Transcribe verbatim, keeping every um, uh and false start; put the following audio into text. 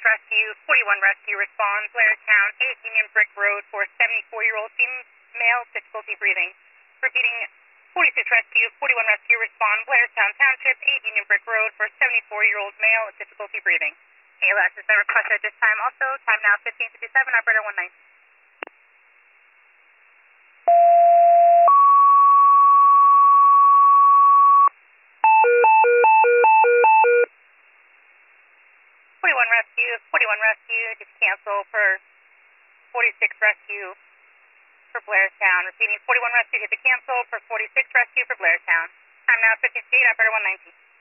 Rescue, forty-one Rescue, respond, Blairstown, eight Union Brick Road for seventy-four-year-old female, difficulty breathing. Repeating, forty-six Rescue, forty-one Rescue, respond, Blairstown Township, eight Union Brick Road for seventy-four-year-old male, difficulty breathing. A L S has been requested at this time also, time now fifteen fifty-seven, operator one nine. forty-one Rescue, forty-one Rescue, just cancel for forty-six Rescue for Blairstown. Repeating, forty-one Rescue, hit the cancel for forty-six Rescue for Blairstown. Time now fifteen fifty-eight, operator one nineteen.